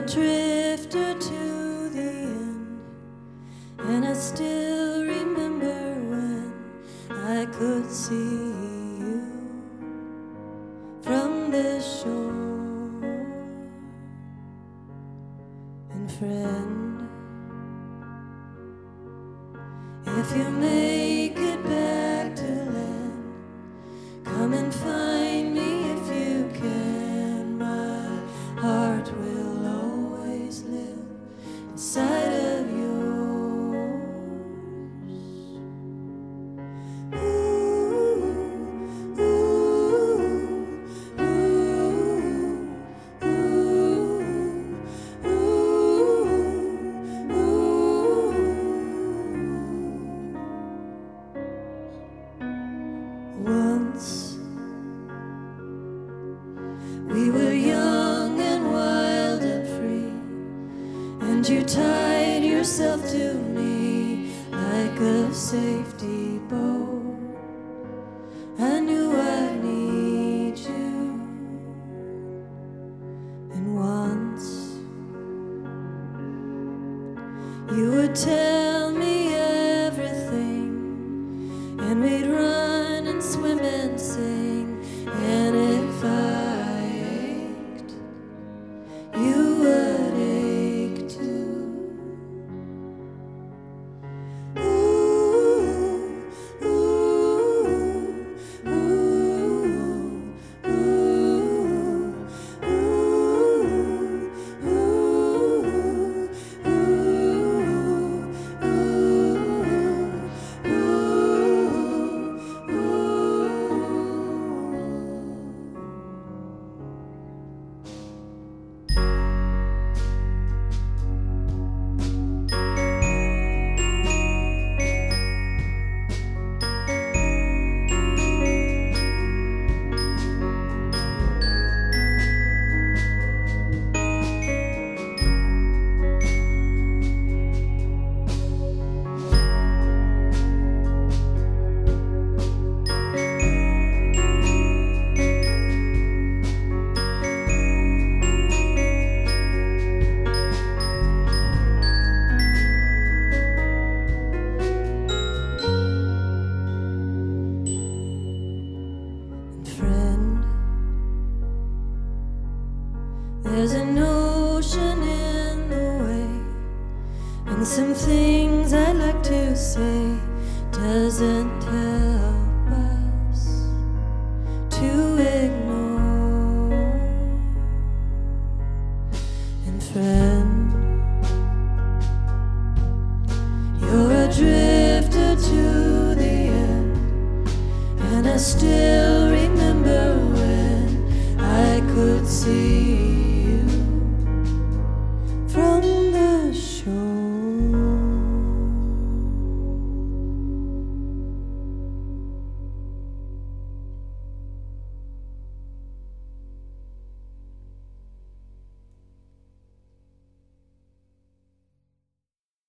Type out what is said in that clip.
drifter to the end, and I still remember when I could see you from this shore. And friend, if you make it back to land, come and find me if you can. My heart will always live inside of yours. Once we were young and wild and free, and you tied yourself to me like a safety bow. I knew I'd need you. And once you would tell me everything, and we'd run and swim and sing, and if I ached, you would ache too. Ooh, ooh, ooh, ooh, ooh, There's an ocean in the way, and some things I'd like to say doesn't help us to ignore. And friend, you're a drifter to the end, and I still remember when I could see